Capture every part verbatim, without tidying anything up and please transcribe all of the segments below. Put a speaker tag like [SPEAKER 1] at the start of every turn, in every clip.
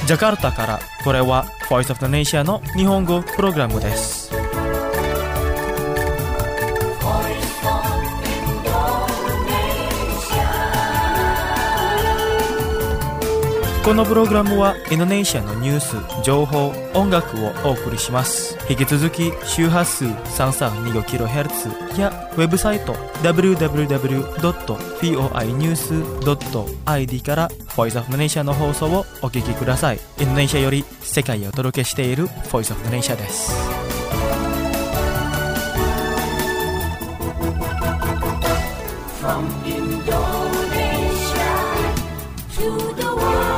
[SPEAKER 1] ジャカルタからこれは Voice of the Nation の日本語プログラムです。このプログラムはインドネシアのニュース、情報、音楽をお送りします。引き続き周波数 さんさんにごキロヘルツ やウェブサイト ダブリューダブリューダブリュードットフォーアイニュースドットアイディー から Voice of the Nation の放送をお聞きください。インドネシアより世界へお届けしている Voice of the Nation です。From Indonesia to the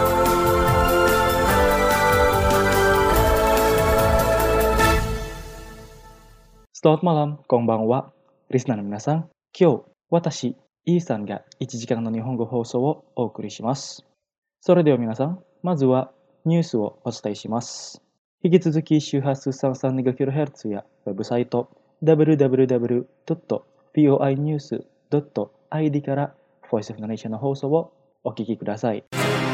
[SPEAKER 1] Selamat malam, konbanwa, リスナーの皆さん。今日、私、イーさんがいちじかんの日本語放送をお送りします。それでは皆さん、まずはニュースをお伝えします。引き続き周波数 さんさんにごキロヘルツ やウェブサイト ダブリューダブリューダブリュードットフォーアイニュースドットアイディー から Voice of the Nation の放送をお聞きください。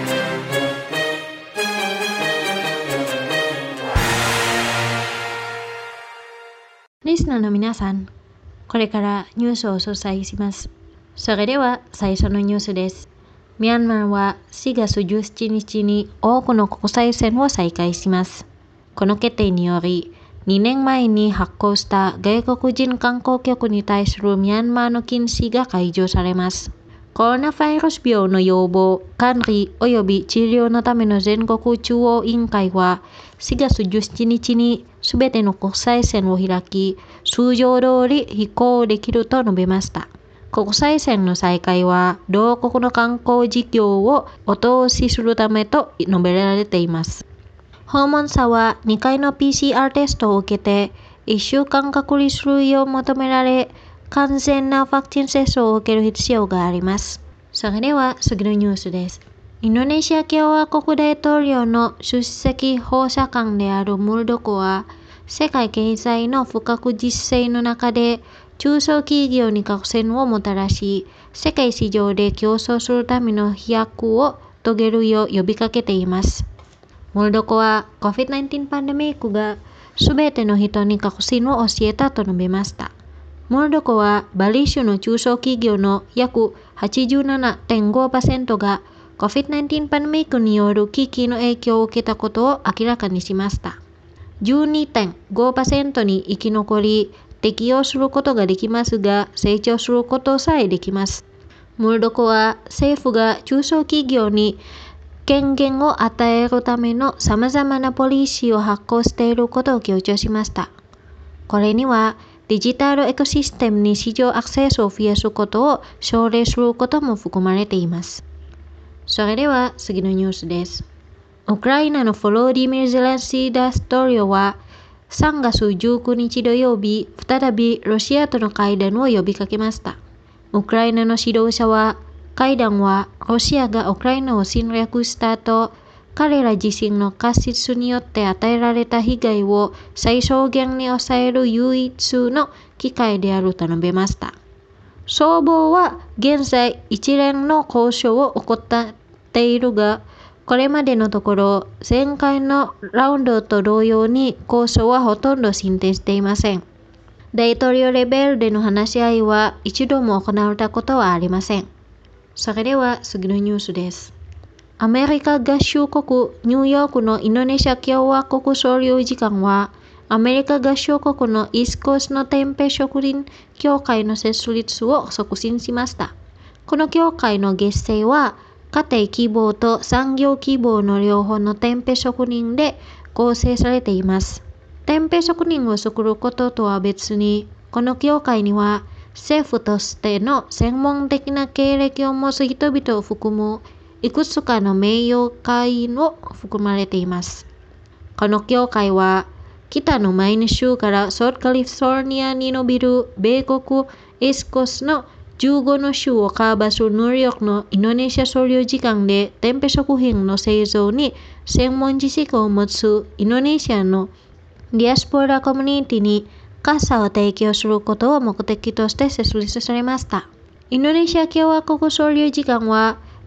[SPEAKER 2] リスナーの皆さん、これからニュースをお伝えします。それでは最初のニュースです。ミャンマーはしがつじゅうしちにちに多くの国際線を再開します。この決定により、にねんまえに発行した外国人観光客に対するミャンマーの禁止が解除されます。コロナウイルス病の予防、管理及び治療のための全国中央委員会はしがつじゅうしちにちにすべての国際線を開き、通常通り飛行できると述べました。国際線の再開は同国の観光事業を後押しするためと述べられています。訪問者はにかいの ピーシーアール テストを受けていっしゅうかん隔離するよう求められ、完全なワクチン接種を受ける必要があります。それでは次のニュースです。インドネシア共和国大統領の出席補佐官であるムルドコは、世界経済の不確実性の中で中小企業に革新をもたらし、世界市場で競争するための飛躍を遂げるよう呼びかけています。ムルドコは コビッドナインティーン パンデミックがすべての人に革新を教えたと述べました。ムルドコはバリ州の中小企業の約 はちじゅうななてんごパーセント が コビッドナインティーン パンデミックによる危機の影響を受けたことを明らかにしました。じゅうにてんごパーセント に生き残り、適応することができますが、成長することさえできます。ムルドコは政府が中小企業に権限を与えるための様々なポリシーを発行していることを強調しました。これには、デジタルエコシステムに市場アクセスを増やすことを奨励することも含まれています。それでは次のニュースです。ウクライナのフォロディミル・ゼレンスキー大統領はさんがつじゅうくにち土曜日、再びロシアとの会談を呼びかけました。ウクライナの指導者は、会談はロシアがウクライナを侵略した後、彼ら自身の過失によって与えられた被害を最小限に抑える唯一の機会であると述べました。双方は現在一連の交渉を行っているが、これまでのところ前回のラウンドと同様に交渉はほとんど進展していません。大統領レベルでの話し合いは一度も行われたことはありません。それでは次のニュースです。アメリカ合衆国ニューヨークのインドネシア共和国総領事館は、アメリカ合衆国のイーストコーストのテンペ職人協会の設立を促進しました。この協会の結成は、家庭希望と産業希望の両方のテンペ職人で構成されています。テンペ職人を作ることとは別に、この協会には、政府としての専門的な経歴を持つ人々を含むいくつかの名誉会員を含まれています。この協会は、北のマイン州からソースカリフォルニアに伸びる米国イーストコーストのじゅうごの州をカバーするニューヨークのインドネシア総領事館でテンペ食品の製造に専門知識を持つインドネシアのディアスポラコミュニティに傘を提供することを目的として設立されました。インドネシア共和国総領事館は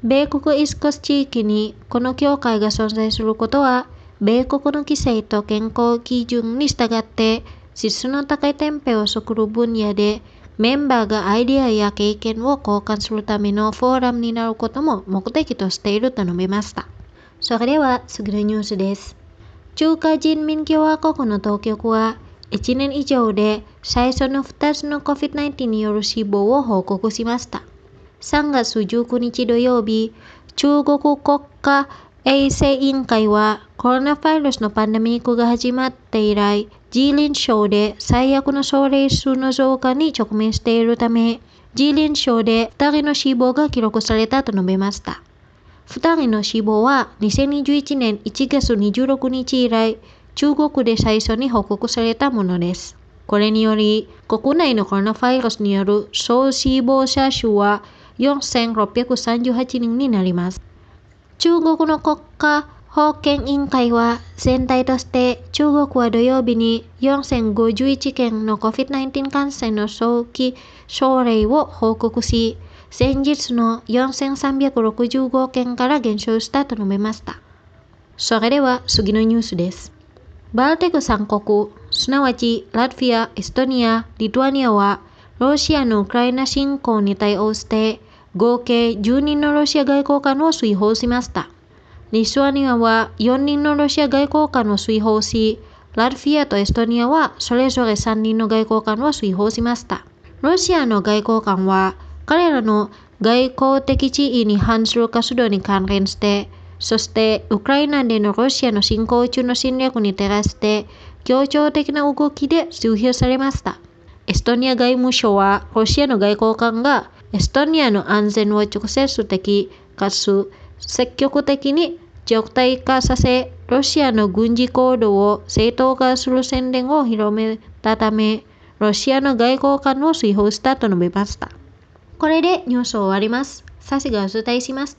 [SPEAKER 2] 米国イーストコースト地域にこの教会が存在することは、米国の規制と健康基準に従って質の高いテンペを作る分野でメンバーがアイデアや経験を交換するためのフォーラムになることも目的としていると述べました。それでは次のニュースです。中華人民共和国の当局はいちねん以上で最初のふたつの コビッドナインティーン による死亡を報告しました。さんがつじゅうくにち土曜日、中国国家衛生委員会はコロナウイルスのパンデミックが始まって以来、吉林省で最悪の症例数の増加に直面しているため、吉林省でふたりの死亡が記録されたと述べました。ふたりの死亡はにせんにじゅういちねんいちがつにじゅうろくにち以来、中国で最初に報告されたものです。これにより、国内のコロナウイルスによる総死亡者数はよんせんろっぴゃくさんじゅうはちにんになります。中国の国家保健委員会は全体として中国は土曜日によんせんごじゅういちけんの コビッドナインティーン 感染の早期症例を報告し、先日のよんせんさんびゃくろくじゅうごけんから減少したと述べました。それでは次のニュースです。バルティックさんこく、すなわちラトビア、エストニア、リトアニアはロシアのウクライナ侵攻に対応して合計じゅうにんのロシア外交官を追放しました。リトアニアはよんにんのロシア外交官を追放し、ラトビアとエストニアはそれぞれさんにんの外交官を追放しました。ロシアの外交官は彼らの外交的地位に反する活動に関連して、そしてウクライナでのロシアの侵攻中の侵略に照らして協調的な動きで追放されました。エストニア外務省はロシアの外交官がエストニアの安全を直接的かつ積極的に常態化させ、ロシアの軍事行動を正当化する宣伝を広めたため、ロシアの外交官を追放したと述べました。これでニュースを終わります。サシがお伝えしました。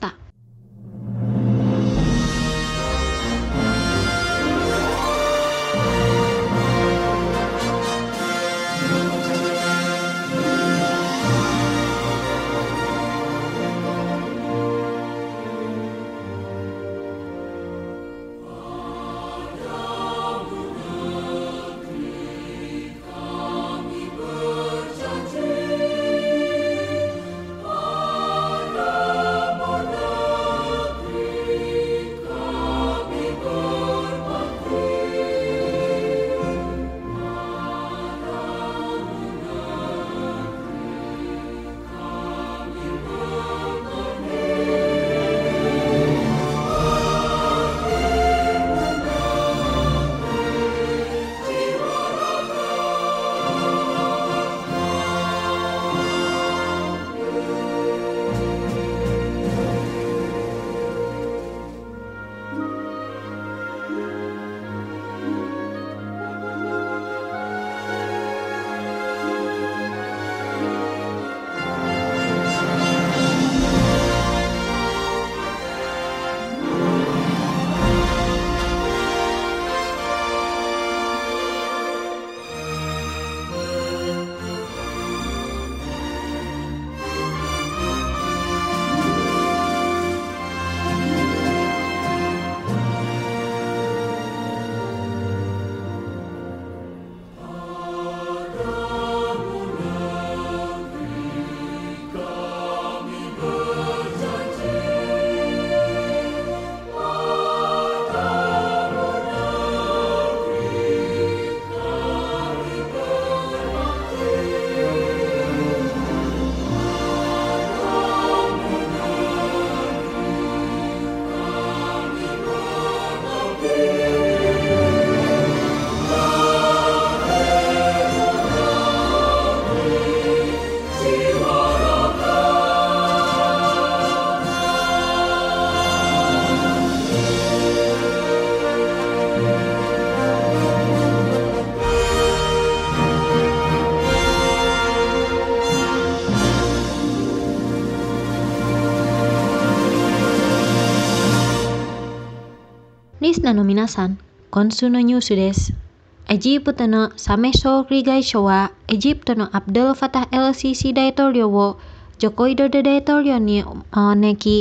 [SPEAKER 2] リスナーの皆さん、今週のニュースです。エジプトのサメ総理外相は、エジプトのアブドル・ファタ・エル・シシ大統領をジョコ・ウィドド大統領に招き、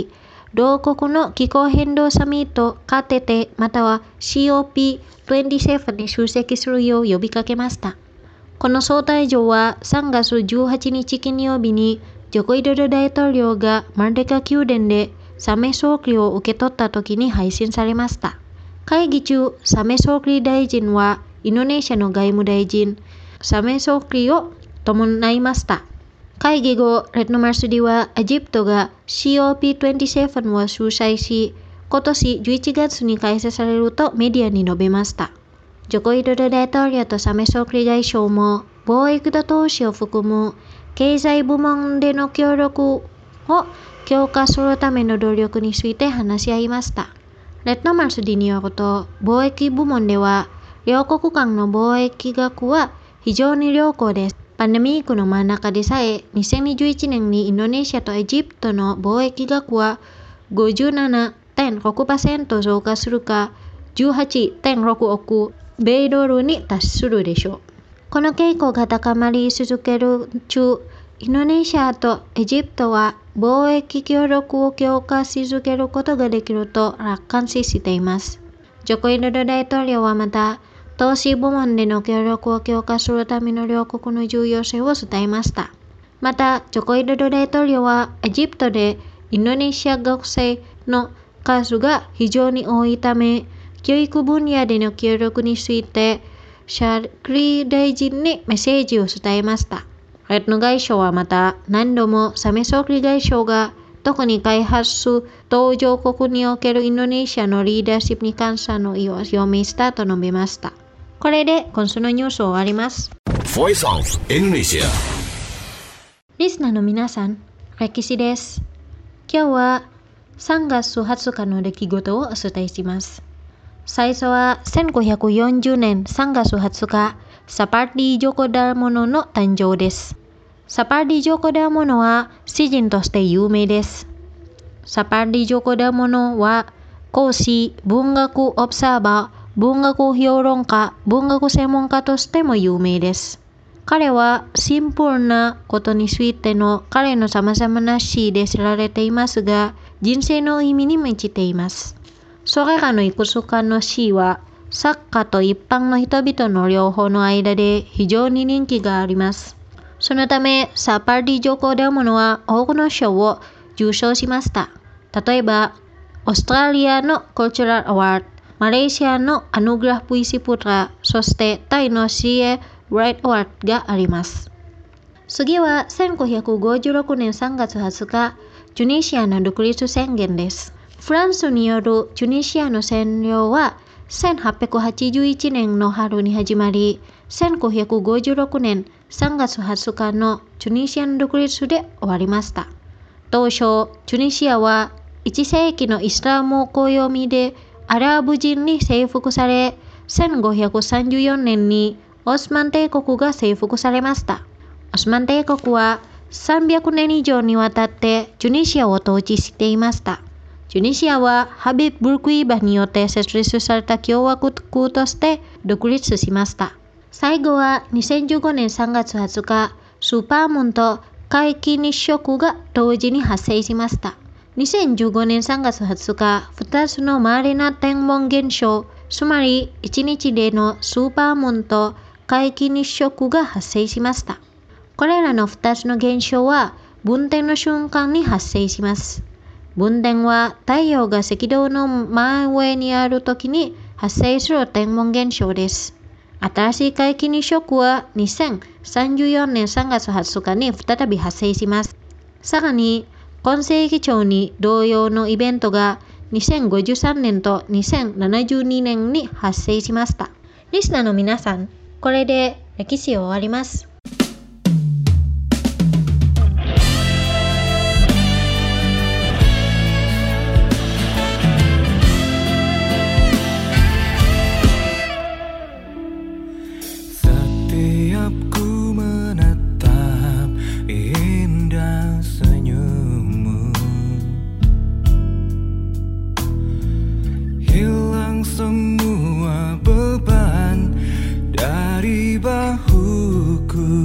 [SPEAKER 2] 同国の気候変動サミット ケーティーティー または シーオーピーにじゅうなな に出席するよう呼びかけました。この招待状はさんがつじゅうはちにち金曜日にジョコ・ウィドド大統領がマルデカ宮殿でサメ総理を受け取った時に配信されました。会議中、サメ総理大臣はインドネシアの外務大臣、サメ総理を伴いました。会議後、レッドマルスディはエジプトが シーオーピーにじゅうなな を主催し、今年じゅういちがつに開催されるとメディアに述べました。ジョコ・ウィドド大統領とサメ総理外相も貿易と投資を含む経済部門での協力を強化するための努力について話し合いました。レッドマルスディによると、貿易部門では両国間の貿易額は非常に良好です。パンデミックの真ん中でさえ、にせんにじゅういちねんにインドネシアとエジプトの貿易額は ごじゅうななてんろくパーセント 増加するか、じゅうはちてんろくおく米ドルに達するでしょう。この傾向が高まり続ける中、インドネシアとエジプトは貿易協力を強化し続けることができると楽観視しています。ジョコ・ウィドド大統領はまた、投資部門での協力を強化するための両国の重要性を伝えました。また、ジョコ・ウィドド大統領はエジプトでインドネシア学生の数が非常に多いため、教育分野での協力についてシャクリ大臣にメッセージを伝えました。レッド外相はまた何度もサメ総理外相が特に開発途上国におけるインドネシアのリーダーシップに感謝の意を表明したと述べました。これで今週のニュースを終わります。
[SPEAKER 3] Voice of Indonesia。
[SPEAKER 2] リスナーの皆さん、歴史です。今日はさんがつはつかの出来事をお伝えします。最初はせんごひゃくよんじゅうねんさんがつはつか、サパーディ・ジョコダーモノの誕生です。サパーディ・ジョコダーモノは詩人として有名です。サパーディ・ジョコダーモノは講師、文学オブザーバー、文学評論家、文学専門家としても有名です。彼はシンプルなことについての彼の様々な詩で知られていますが、人生の意味に満ちています。それらのいくつかの詩は、作家と一般の人々の両方の間で非常に人気があります。そのため、サパーディ・ジョコダーモノは多くの賞を受賞しました。例えば、オーストラリアのカルチャラルアワード、マレーシアのアヌグラフ・プイシ・プトラ、そしてタイの シーエー ライト・アワードがあります。次はせんごひゃくごじゅうろくねんさんがつはつか、チュニシアの独立宣言です。フランスによるチュニシアの占領はせんはっぴゃくはちじゅういちねんの春に始まり、せんごひゃくごじゅうろくねんさんがつはつかのチュニシアの独立で終わりました。当初、チュニシアはいちせいきのイスラム暦でアラブ人に征服され、せんごひゃくさんじゅうよねんにオスマン帝国が征服されました。オスマン帝国はさんびゃくねん以上にわたってチュニシアを統治していました。チュニシアはハビブ・ブルクイバによって設立された共和国として独立しました。最後はにせんじゅうごねんさんがつはつか、スーパームーンと皆既日食が同時に発生しました。にせんじゅうごねんさんがつはつか、ふたつの稀な天文現象、つまりいちにちでのスーパームーンと皆既日食が発生しました。これらのふたつの現象は分点の瞬間に発生します。分点は太陽が赤道の真上にあるときに発生する天文現象です。新しい皆既日食はにせんさんじゅうよねんさんがつはつかに再び発生します。さらに、今世紀中に同様のイベントがにせんごじゅうさんねんとにせんななじゅうにねんに発生しました。リスナーの皆さん、これで歴史を終わります。
[SPEAKER 4] Semua beban dari bahuku,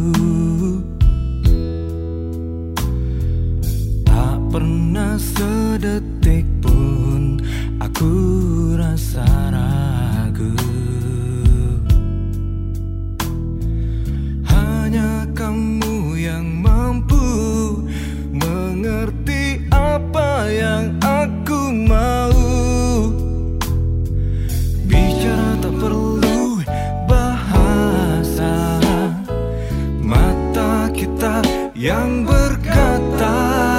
[SPEAKER 4] yang berkata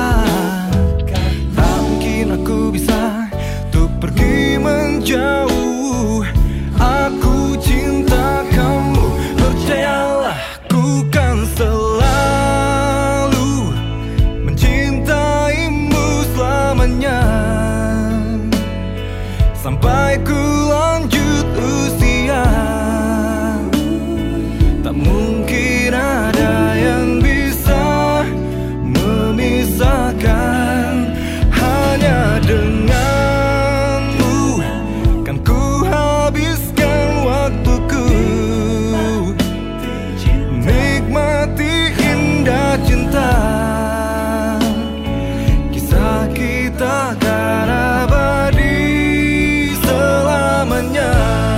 [SPEAKER 4] tak mungkin aku bisa untuk pergi menjauh. Aku cinta kamu, percayalah ku kan selalu mencintaimu selamanya sampai ku lanjut usia. Tak mungkin ada yang bisa memisahkan, hanya denganmu kan ku habiskan waktuku, nikmati indah cinta. Kisah kita kan abadi selamanya.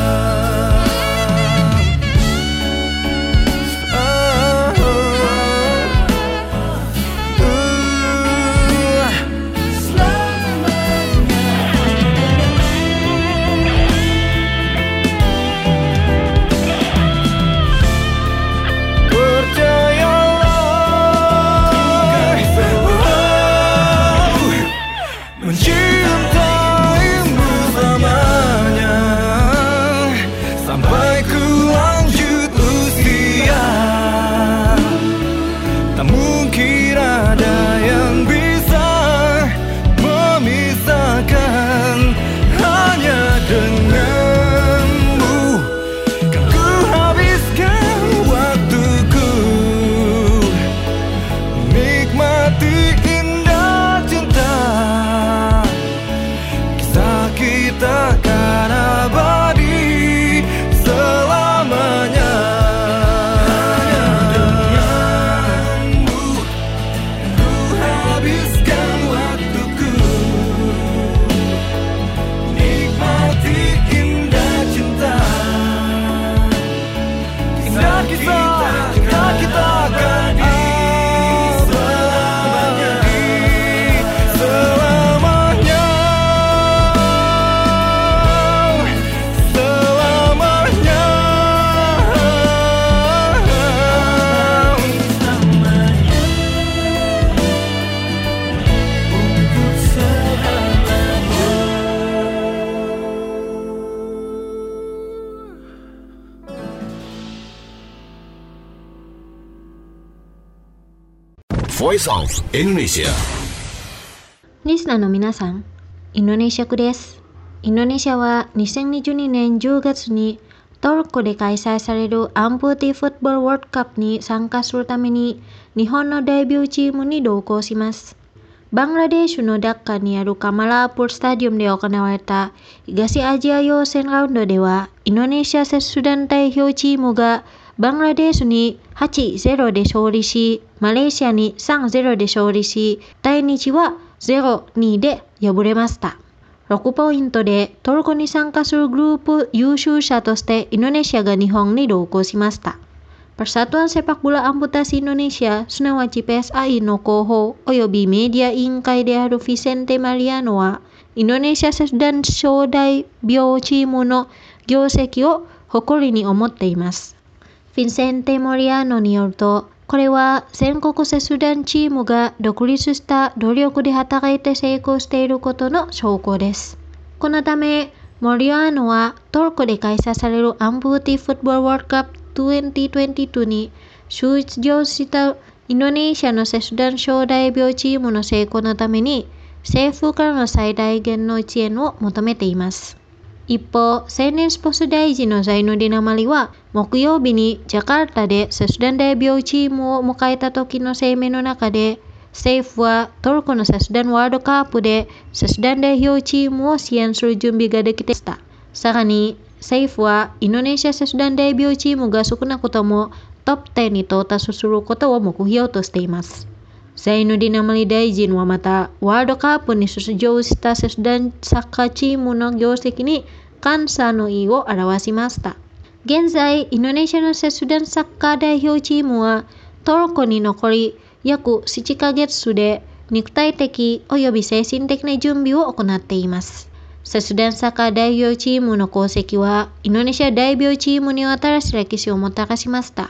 [SPEAKER 3] Voice of Indonesia.
[SPEAKER 2] リスナーの皆さん、インドネシア区です。インドネシアはにせんにじゅうにねんじゅうがつにトルコで開催されるアンプーティフットボールワールドカップに参加するために日本のデビューチームに同行します。バングラデシュのダッカにあるカマラープールスタジアムで行われた東アジア予選ラウンドではインドネシア選手団代表チームがバングラデシュに はちたいゼロ で勝利し、マレーシアに さんたいゼロ で勝利し、対日は ゼロたいに で敗れました。ろくポイントでトルコに参加するグループ優勝者としてインドネシアが日本に同行しました。Persatuan Sepak Bola Amputasi Indonesia, すなわち ピーエスアイ の広報およびメディア委員会であるフィセンテ・マリアノは、インドネシア選手団招待病チームの業績を誇りに思っています。フィセンテ・モリアノによると、これは全国選手団チームが独立した努力で働いて成功していることの証拠です。このため、モリアノはトルコで開催されるアンプーティフットボールワールドカップにせんにじゅうにに出場したインドネシアの選手団招待病チームの成功のために政府からの最大限の支援を求めています。一方、青年スポーツ大臣のザイヌディン・アマリは木曜日にジャカルタで選手団代表チームを迎えた時の声明の中で、政府はトルコの選手団ワールドカップで選手団代表チームを支援する準備ができていました。さらに政府はインドネシア選手団代表チームが少なくともトップじゅうに到達することを目標としています。ザイヌディン・アマリ大臣はまたワールドカップに出場した選手団サッカーチームの業績に感謝の意を表しました。現在、インドネシアの選手団サッカー代表チームはトルコに残り約ななかげつで肉体的および精神的な準備を行っています。選手団サッカー代表チームの功績はインドネシア代表チームに新しい歴史をもたらしました。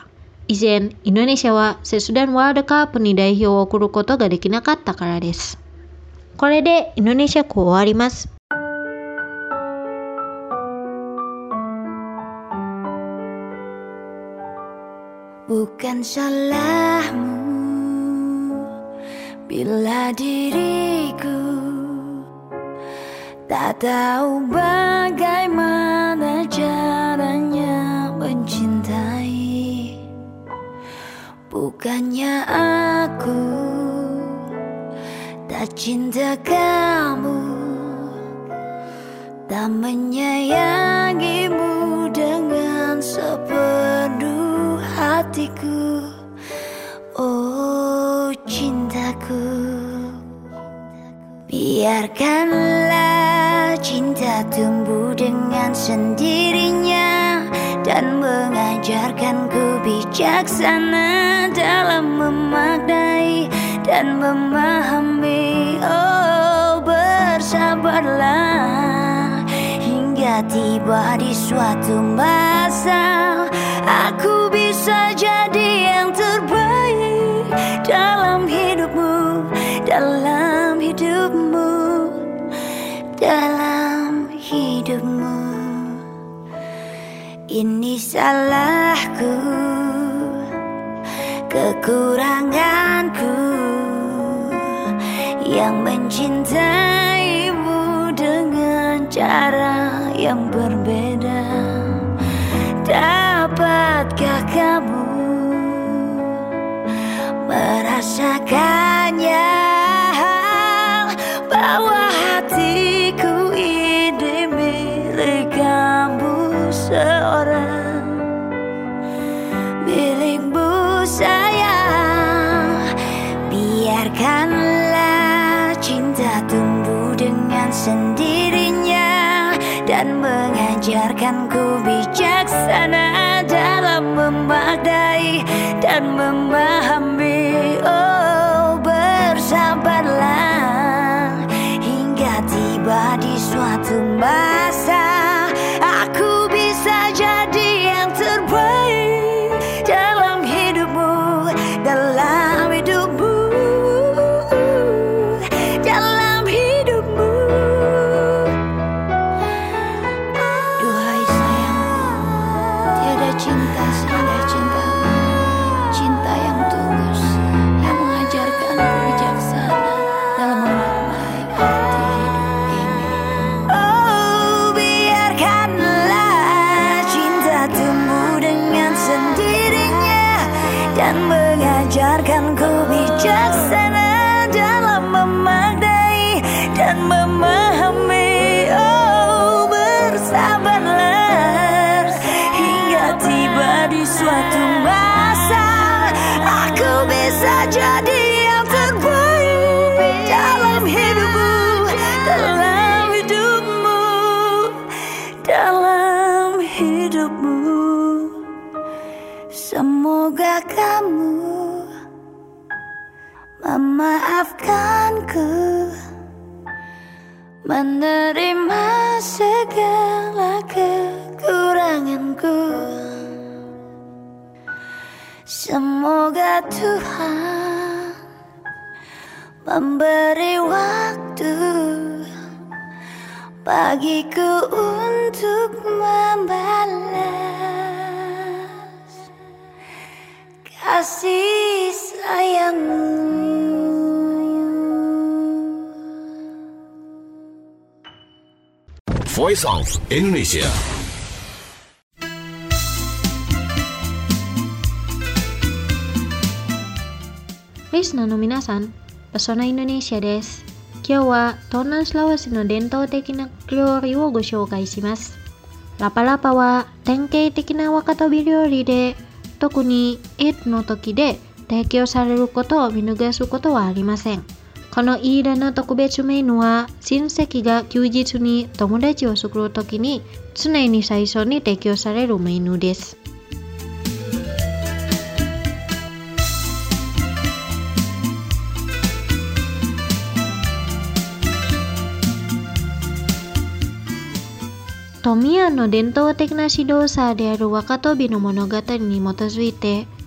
[SPEAKER 2] 以前インドネシアは節電ワールドカップに代表を送ることができなかったからです。これでインドネシア語終わります。
[SPEAKER 5] Bukan salahmu bila diriku tak tahu bagaimana caranya mencintai. Bukannya aku tak cinta kamu, tak menyayangimu dengan sepenuh hatiku. Oh cintaku, biarkanlah cinta tumbuh dengan sendirinya dan mengajarkanku bijaksana dalam memaknai dan memahami. Oh bersabarlah hingga tiba di suatu masa aku bisa jadi yang terbaik dalam hidupmu, dalam hidupmu, dalam hidupmu. Ini salahku, kekuranganku yang mencintaimu dengan cara yang berbeda. Dapatkah kamu merasakannya, bahwa hatiku ini milik kamu seorang, milikmu sayang. Biarkanlah cinta tumbuh dengan sendirinya dan mengajarkanku bijaksana dalam memaknai dan memahami. Oh bersabarlah hingga tiba di suatu masa aku bisa jadi yang terbaik dalam hidupmu, dalam hidupmu, dalam hidupmu. Duhai sayangku, tiada cinta seindah cintamu, cinta yang tulus yang mengajarkanku bijaksana dalam memaknai arti hidup ini. Oh biarkanlah cinta tumbuh dengan sendirinya dan mengajarkanku bijaksana dalam memaknai dan memahami. Oh bersabarlah hingga tiba di suatu masa aku bisa jadi yang terbaik dalam hidupmu, dalam hidupmu, dalam hidupmu. Semoga kamu memaafkanku, menerima segala kekuranganku. Semoga Tuhan memberi waktu bagiku untuk membalas kasih sayangmu.
[SPEAKER 3] Voice of Indonesia.
[SPEAKER 2] Listenerの皆さん、Persona Indonesia です。今日は東南スラワスの伝統的な料理をご紹介します。ラパラパは典型的な若飛び料理で、特にイートの時で提供されることを見逃すことはありません。このイーラの特別メニューは、親戚が休日に友達を作る時に常に最初に提供されるメニューです。富谷の伝統的な指導者である若飛びの物語に基づいて、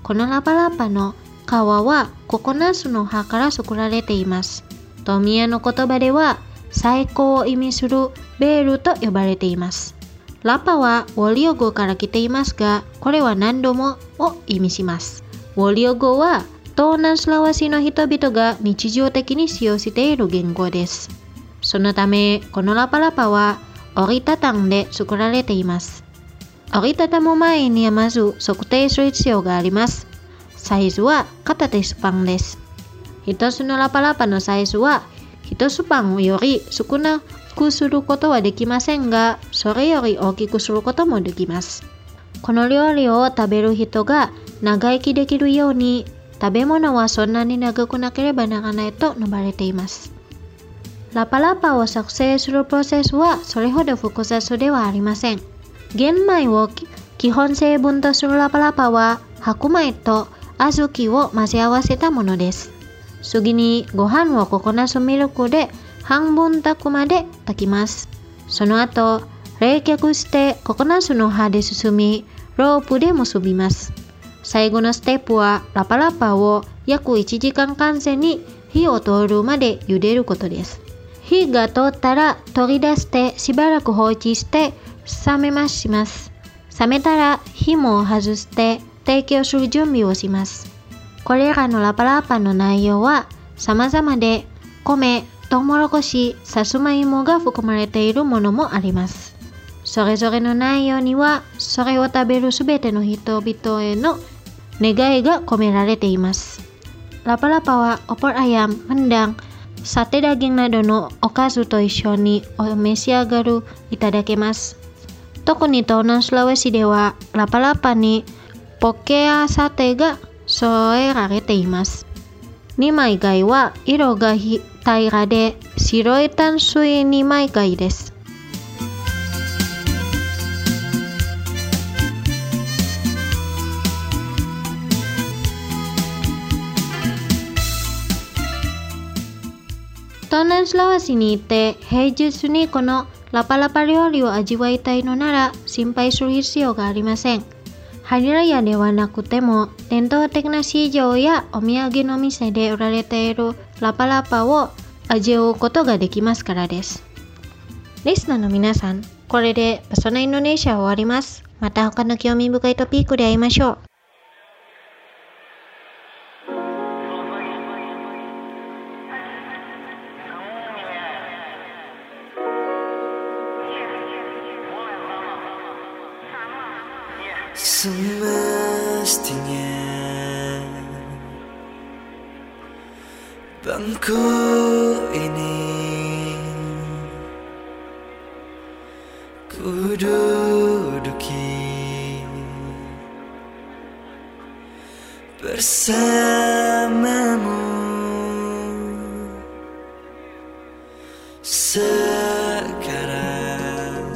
[SPEAKER 2] このラパラパの皮はココナッツの葉から作られています。トミヤの言葉では最高を意味するベールと呼ばれています。ラパはウォリオ語から来ていますが、これは何度もを意味します。ウォリオ語は東南スラワシの人々が日常的に使用している言語です。そのため、このラパラパは折りたたんで作られています。折りたたむ前にはまず測定する必要があります。サイズは片手スパンです。一つのラパラパのサイズは一スパンより少なくすることはできませんが、それより大きくすることもできます。この料理を食べる人が長生きできるように、食べ物はそんなに長くなければならないと述べられています。ラパラパを作成するプロセスはそれほど複雑ではありません。玄米を基本成分とするラパラパは白米と小豆を混ぜ合わせたものです。次にご飯をココナッツミルクで半分炊くまで炊きます。その後、冷却してココナッツの葉で包み、ロープで結びます。最後のステップはラパラパを約いちじかん完全に火を通るまで茹でることです。火が通ったら取り出してしばらく放置して冷めまします。冷めたら紐を外して提供する準備をします。これらのラパラパの内容は様々で、米、トウモロコシ、さつまいもが含まれているものもあります。それぞれの内容には、それを食べるすべての人々への願いが込められています。ラパラパはopor ayam, rendang, sate dagingなどのおかずと一緒にお召し上がるいただけます。特に東南スラワシではラパラパにポケやサテが添えられています。二枚貝は色が平らで白い淡水二枚貝です。東南スラワシにいて平日にこのラパラパ料理を味わいたいのなら心配する必要がありません。ハリラヤではなくても伝統的な市場やお土産の店で売られているラパラパを味わうことができますからです。リスナーの皆さん、これでパソナインドネシアは終わります。また他の興味深いトピックで会いましょう。
[SPEAKER 4] Semestinya bangku ini ku duduki bersamamu sekarang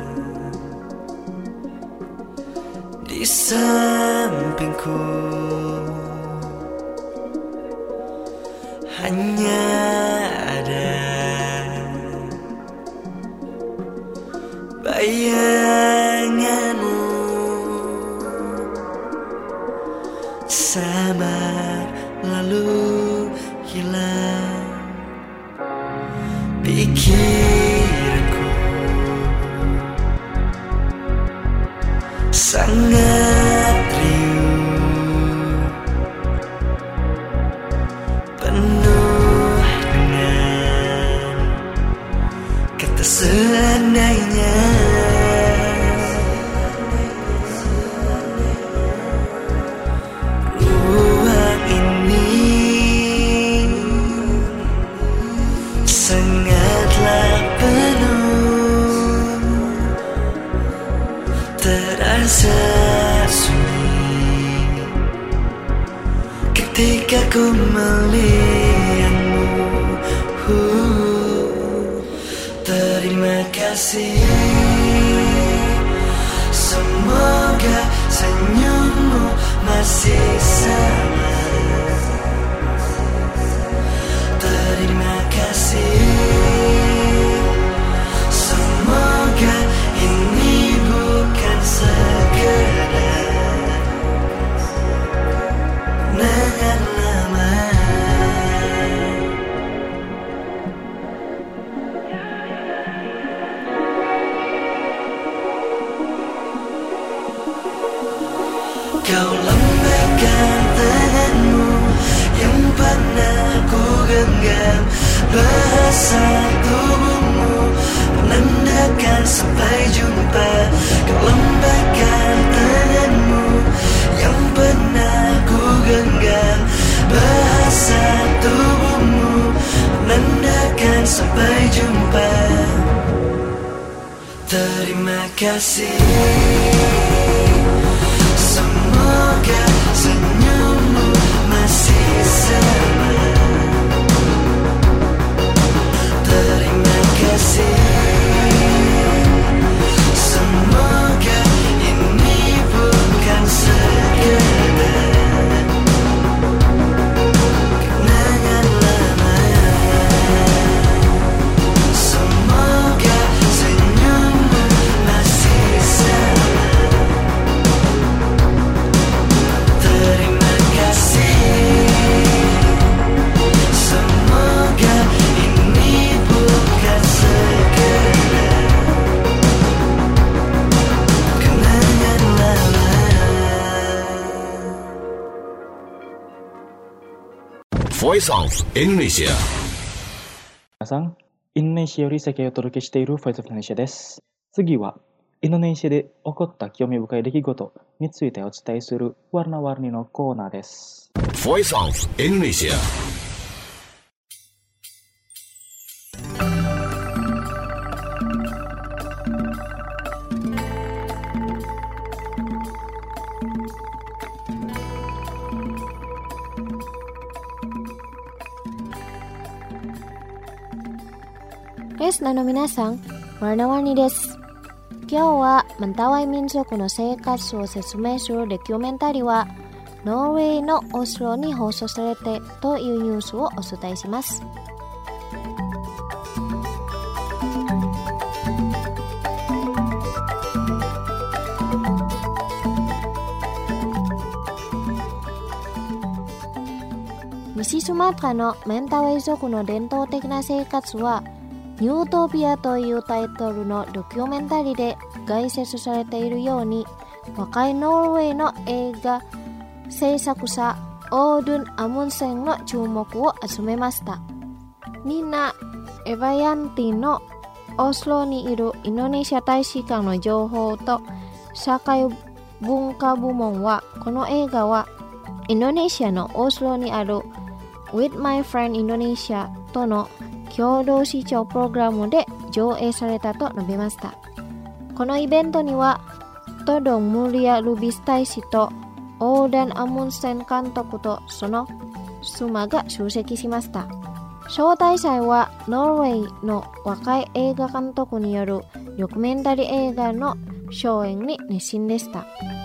[SPEAKER 4] di sampingku hanya ada bayanganmu samar lalu hilang pikiranku sangat riuh penuh dengan kata seandainya ruang ini sangatlah penuh terasa sunyi ketika ku melihatmu. uh, Terima kasih, semoga senyummu masih sama. Terima kasih, semoga ini bukan sekedar kasih. Semoga senyummu masih sama. Terima kasih. Semoga ini bukan sekedar kenangan lama. Semoga senyummu masih sama. Terima kasih. Semoga ini bukan sekedar kenangan lama.
[SPEAKER 3] Voice of Indonesia.
[SPEAKER 1] 皆さん、インドネシアより世界をお届けしている Voice of Indonesia です。次は、インドネシアで起こった興味深い出来事についてお伝えするワルナワルニのコーナーです。
[SPEAKER 3] Voice of Indonesia.
[SPEAKER 2] Listenerの皆さん、ワルナワルニです。今日はマンタワイ民族の生活を説明するドキュメンタリーはノルウェーのオスロに放送されてというニュースをお伝えします。西スマトラのメンタワイ族の伝統的な生活はニュートピアというタイトルのドキュメンタリーで概説されているように、若いノルウェーの映画制作者オードゥン・アムンセンの注目を集めました。ニナ・エヴァヤンティのオスロにいるインドネシア大使館の情報と社会文化部門は、この映画はインドネシアのオスロにある With My Friend Indonesia との共同視聴プログラムで上映されたと述べました。このイベントにはトドン・ムリア・ルビス大使とオーダン・アムンセン監督とその妻が出席しました。招待者はノルウェーの若い映画監督によるドキュメンタリー映画の上映に熱心でした。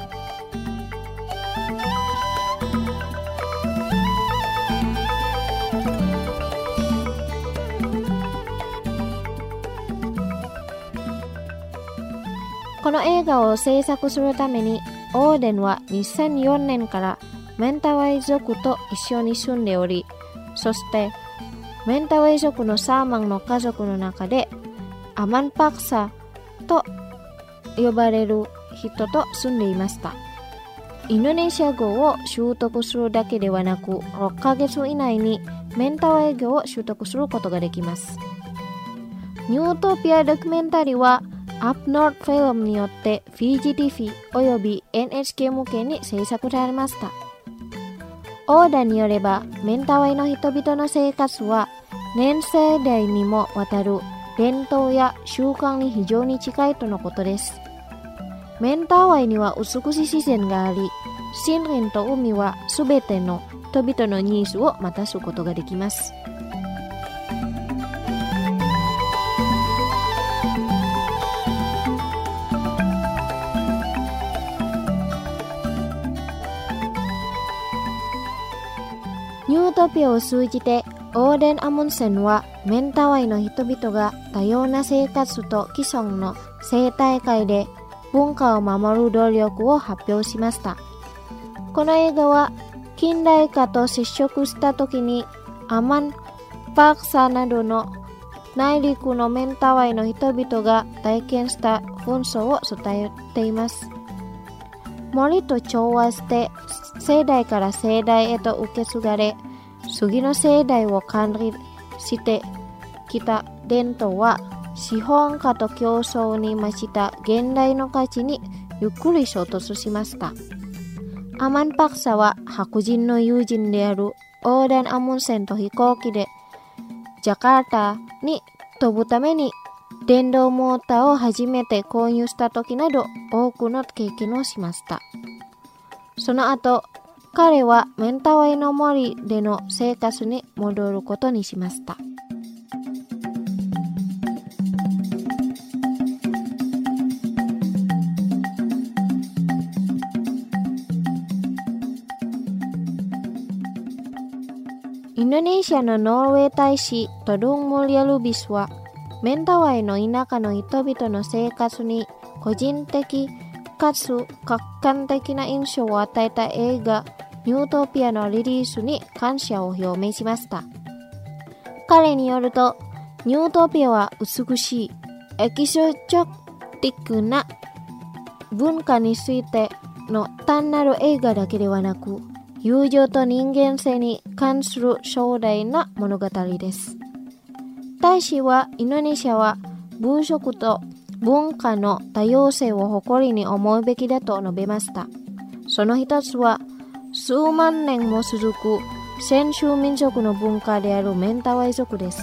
[SPEAKER 2] この映画を制作するためにオーデンはにせんよねんからメンタワイ族と一緒に住んでおり、そしてメンタワイ族のサーマンの家族の中でアマンパクサと呼ばれる人と住んでいました。インドネシア語を習得するだけではなく、ろっかげつ以内にメンタワイ語を習得することができます。ニュートピアドキュメンタリーはアップノートフィルムによってフィジティフィおよび エヌエイチケー 向けに制作されました。オーダーによれば、メンタワイの人々の生活は年世代にもわたる伝統や習慣に非常に近いとのことです。メンタワイには美しい自然があり、森林と海はすべての人々のニーズを満たすことができます。ニュートピアを通じてオーデン・アムンセンはメンタワイの人々が多様な生活と既存の生態界で文化を守る努力を発表しました。この映画は近代化と接触した時にアマン・パクサなどの内陸のメンタワイの人々が体験した紛争を伝えています。森と調和して世代から世代へと受け継がれ、次の世代を管理してきた伝統は資本家と競争に増した現代の価値にゆっくり衝突しました。アマンパクサは白人の友人であるオーダン・アムンセンと飛行機でジャカルタに飛ぶために電動モーターを初めて購入した時など多くの経験をしました。その後、彼はメンタワイの森での生活に戻ることにしました。インドネシアのノルウェー大使トドゥン・ムリア・ルビスは、メンタワイの田舎の人々の生活に個人的かつ客観的な印象を与えた映画ニュートピアのリリースに感謝を表明しました。彼によると、ニュートピアは美しいエキゾチョティックな文化についての単なる映画だけではなく、友情と人間性に関する壮大な物語です。大使はインドネシアは文色と文化の多様性を誇りに思うべきだと述べました。その一つは数万年も続く先住民族の文化であるメンタワイ族です。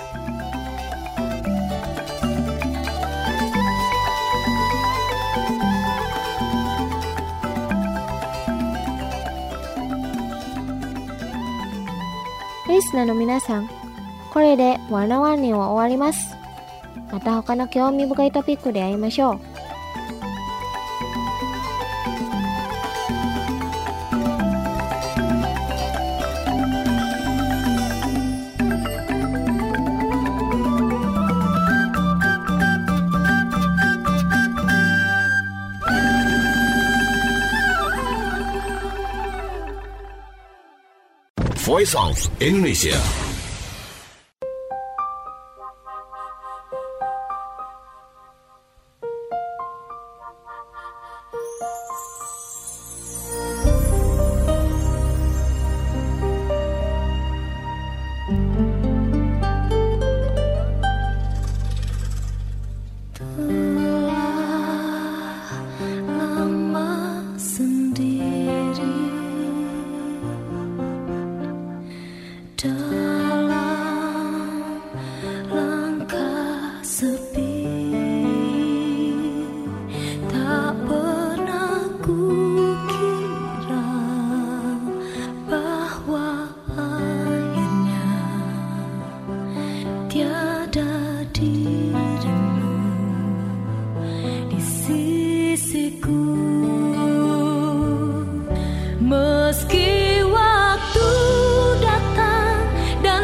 [SPEAKER 2] リスナーの皆さん、これでワンオーワンには終わります。また他の興味深いトピックで会いましょう。
[SPEAKER 3] Voice of Indonesia.
[SPEAKER 6] Meski waktu datang dan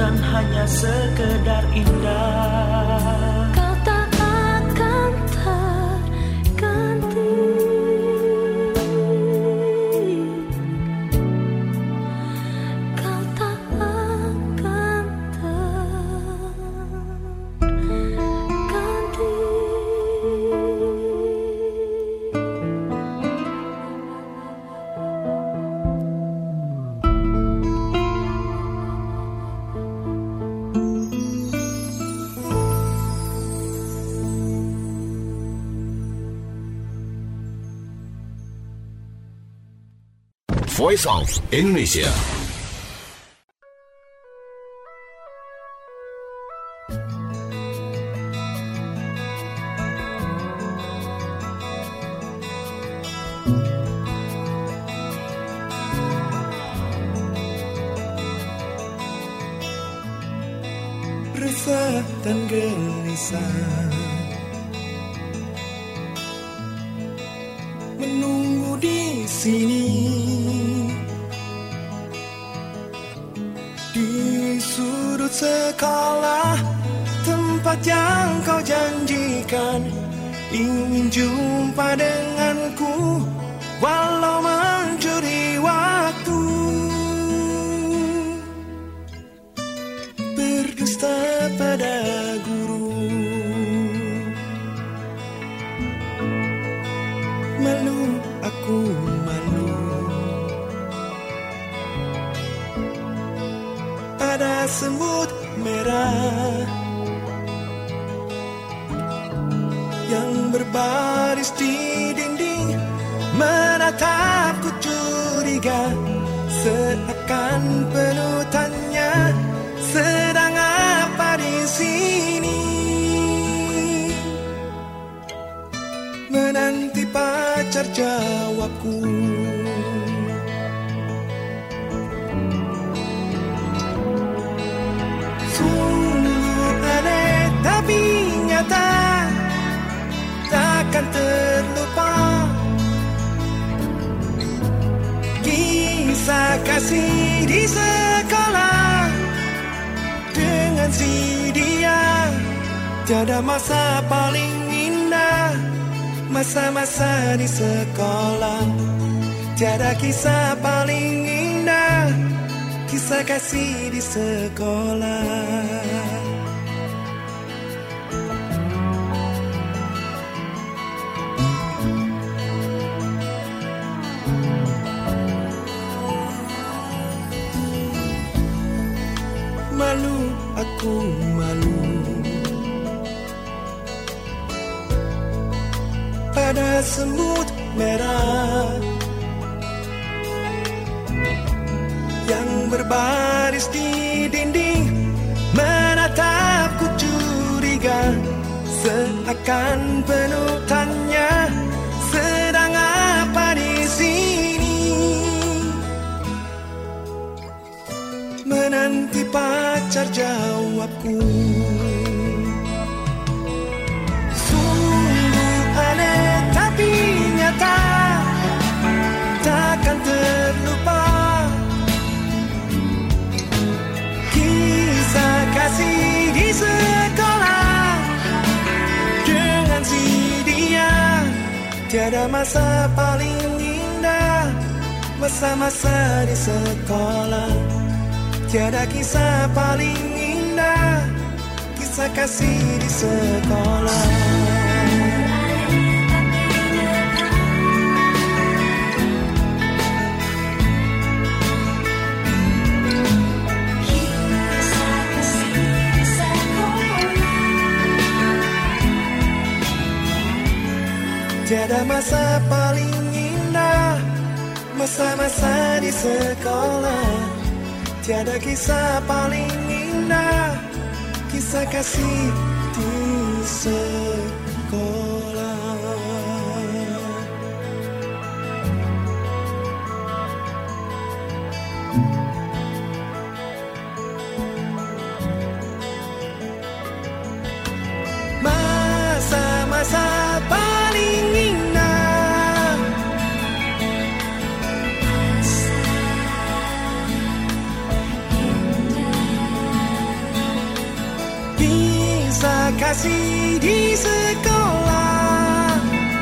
[SPEAKER 4] bukan hanya sekedar indah.
[SPEAKER 5] Kau tak akan terganti. Kau tak akan terganti.
[SPEAKER 3] Voice of Indonesia.
[SPEAKER 4] Resah dan gelisah menunggu di sini, di sudut sekolah, tempat yang kau janjikan. Ingin jumpa denganku, walau mencuri waktu. Berdusta pada guru, malu aku malu. Ada semut merah yang berbaris di dinding, menatapku curiga, seakan penuh tanya, sedang apa di sini? Menanti pacar jawabku. Sungguh aneh tapi nyata, takkan terlupa kisah kasih di sekolah dengan si dia. Tiada masa paling indah, masa-masa di sekolah. Tiada kisah paling indah, kisah kasih di sekolah. Malu aku malu pada semut merah yang berbaris di dinding, menatapku curiga, seakan penuh tanya, sedang apa di sini? Menanti pacar jawabku. Sungguh aneh tapi nyata, takkan terlupa kisah kasih di sekolah dengan si dia. Tiada masa paling indah, masa-masa di sekolah. Tiada kisah paling indah, kisah kasih di sekolah. Tiada masa paling indah, masa-masa di sekolah. Tiada kisah paling indah, kisah kasih di sekolah. Masa-masa paling indah, kasih di sekolah.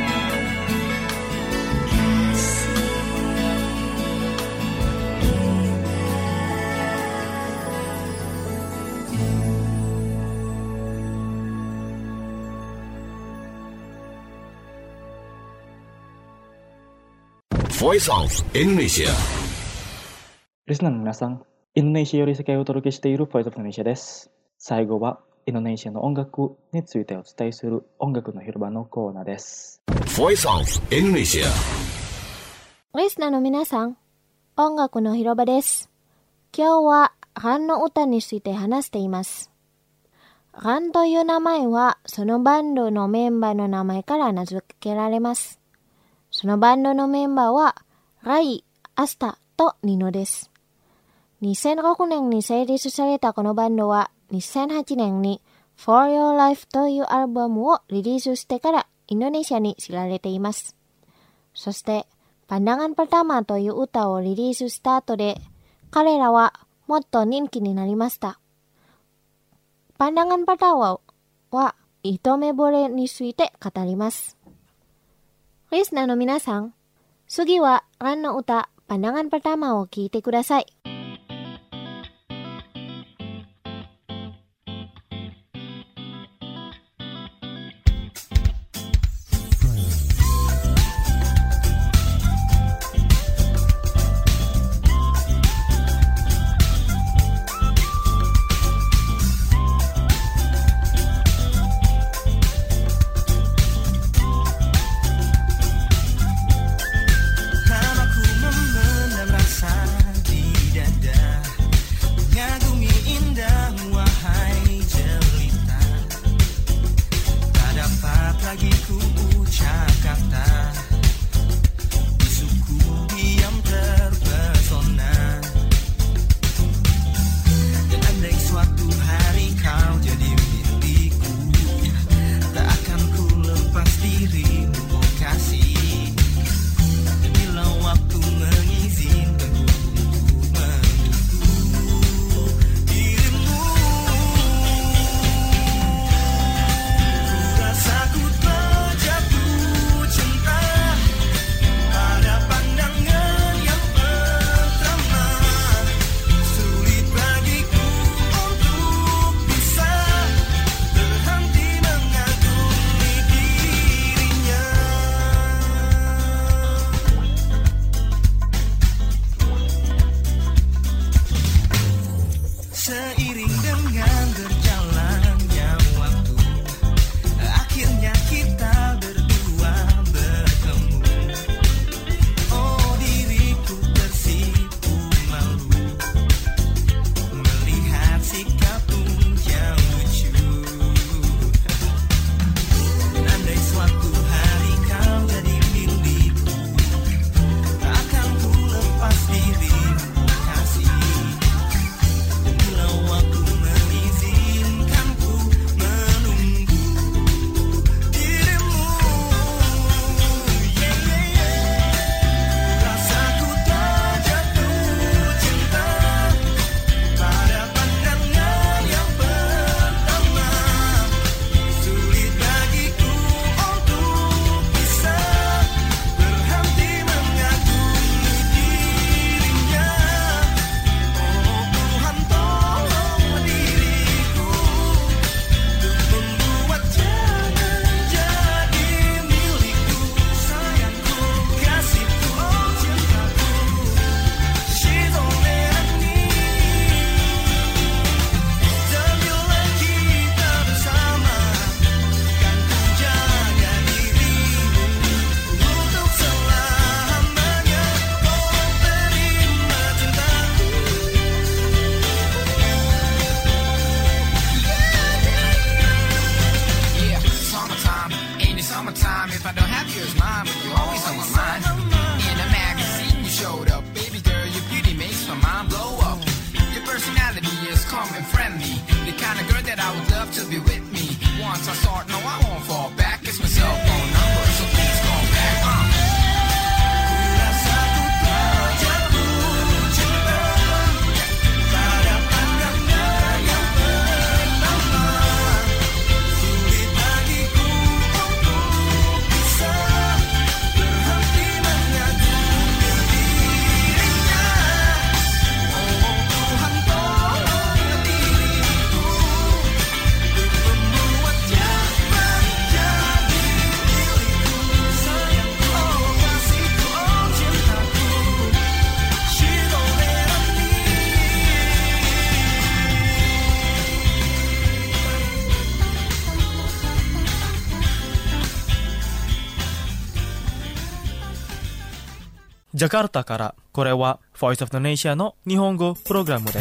[SPEAKER 3] Voice of Indonesia。
[SPEAKER 1] リスナーの皆さん、インドネシアより世界をお届けしている Voice of Indonesia です。最後はインドネシアの音楽についてお伝えする音楽の広場のコーナーです。
[SPEAKER 3] Voice of Indonesia。
[SPEAKER 2] リスナーの皆さん、音楽の広場です。今日はランの歌について話しています。ランという名前はそのバンドのメンバーの名前から名付けられます。そのバンドのメンバーはライ、アスタとニノです。にせんろくねんに成立されたこのバンドはにせんはちねんに For Your Life というアルバムをリリースしてからインドネシアに知られています。そしてPandangan Pertama という歌をリリースした後で彼らはもっと人気になりました。Pandangan Pertama は一目惚れについて語ります。リスナーの皆さん、次はランの歌Pandangan Pertamaを聴いてください。
[SPEAKER 4] Namaku memendam rasa di dada.
[SPEAKER 6] ジャカルタから、これは Voice of Indonesia の日本語プログラムです。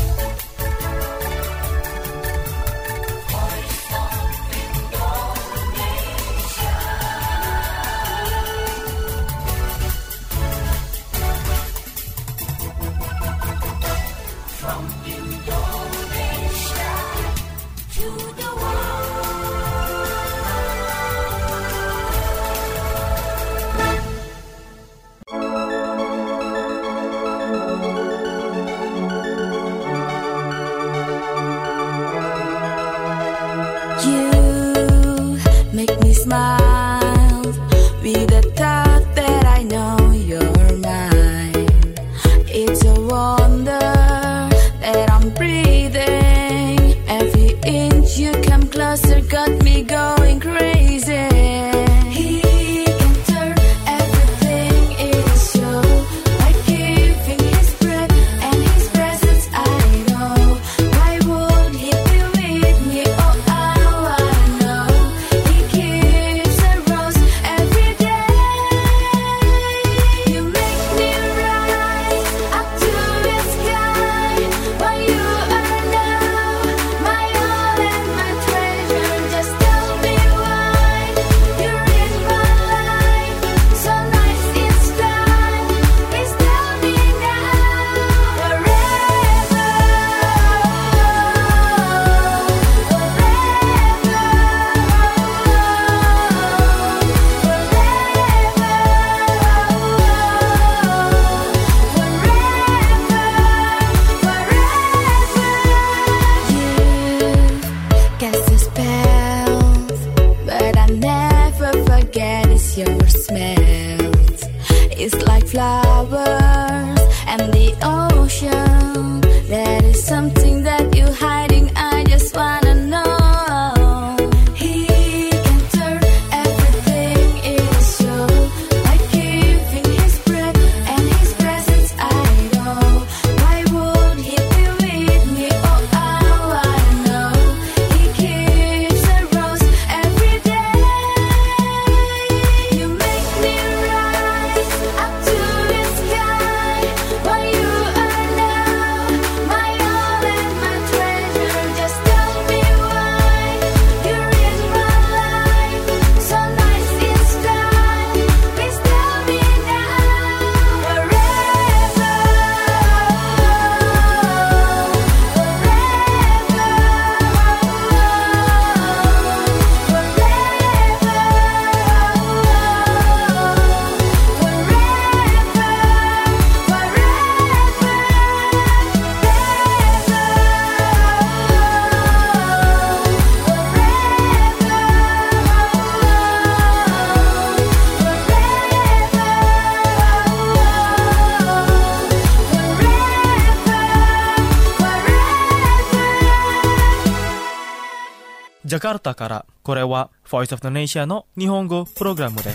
[SPEAKER 6] ジャカルタから、これは Voice of Indonesia の日本語プログラムです。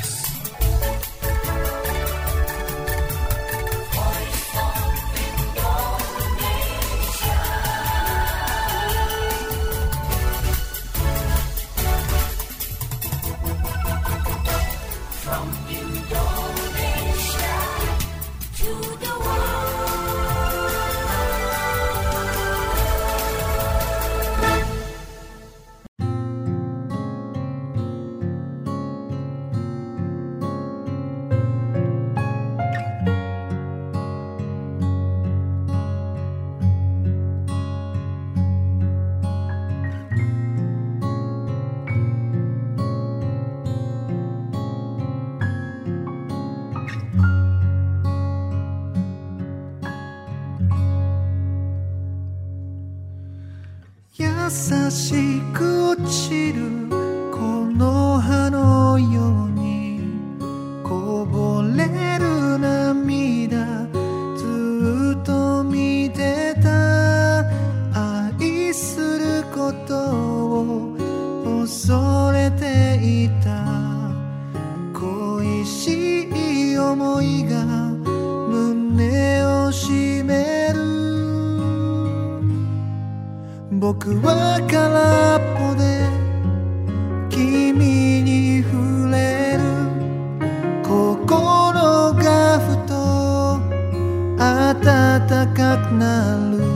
[SPEAKER 4] 優しく落ちるこの葉のようにこぼれる涙ずっと見てた愛することを恐れていた恋しい思いが胸を締める僕は空っぽで君に触れる心がふと暖かくなる